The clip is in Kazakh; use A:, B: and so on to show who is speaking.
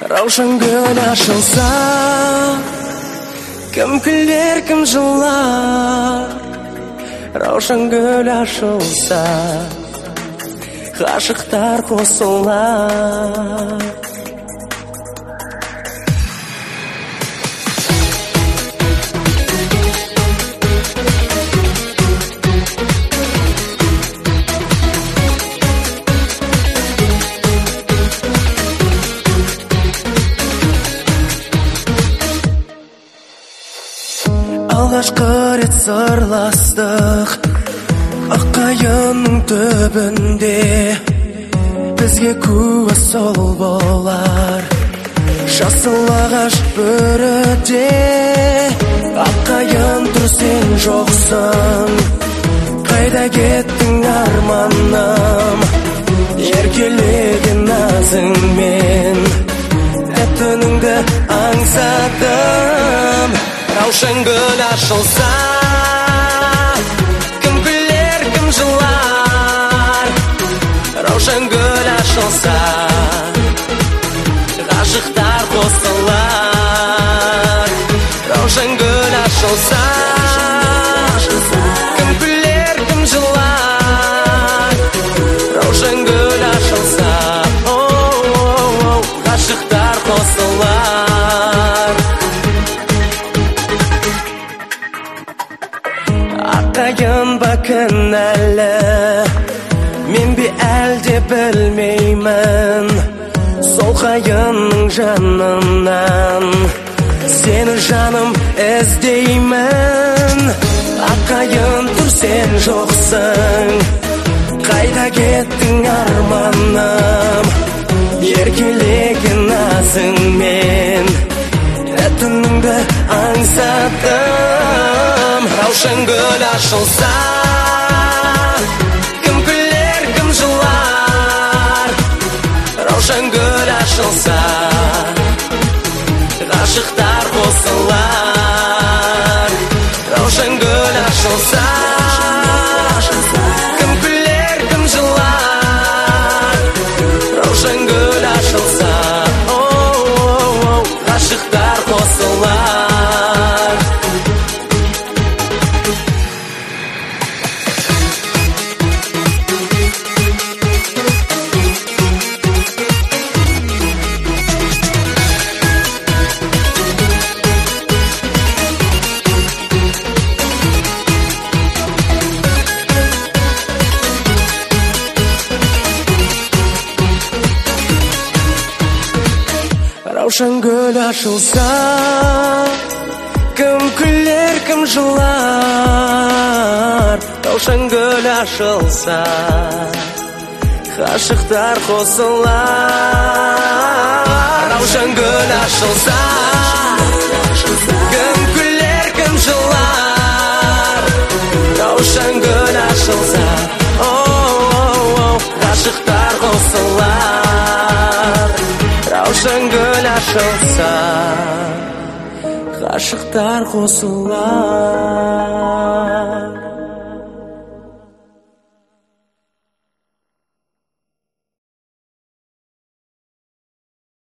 A: Раушан гүл ашылса, кім күлер, кім жылар. Раушан гүл ашылса, ғашықтар қосылар. Алғашқы рет сырластық аққайынның түбінде, бізге куә сол болар жасыл ағаш бөріде. Аққайын тұр, сен жоқсың, қайда кеттің арманым? Еркелеген назыңмен түніңді аңсадым. Раушан гүл ашылса, кім күлер, кім жылар. Раушан гүл ашылса, ғашықтар қосылар. Раушан гүл ашылса, кім күлер, кім жылар. Раушан гүл ашылса, ғашықтар қосылар. Аққайын ба кінәлі, мен бе әлде білмеймін. Сол қайынның жанынан сені жаным іздеймін. Аққайын тұр, сен жоқсың, қайда кеттің арманым? Еркелеген назыңмен түніңді аңсадым. Раушан гүл ашылса, кім күлер, кім жылар. Раушан гүл ашылса, ғашықтар қосылар. Раушан гүл ашылса, кім күлер, кім жылар. Раушан гүл ашылса, ғашықтар қосылар. Раушан гүл ашылса, кім күлер, кім жылар. Раушан гүл ашылса, ғашықтар қосылар. Раушан гүл ашылса, кім күлер, кім жылар. Раушан гүл ашылса, ғашықтар қосылар. Раушан гүл ашылса, ғашықтар қосылар.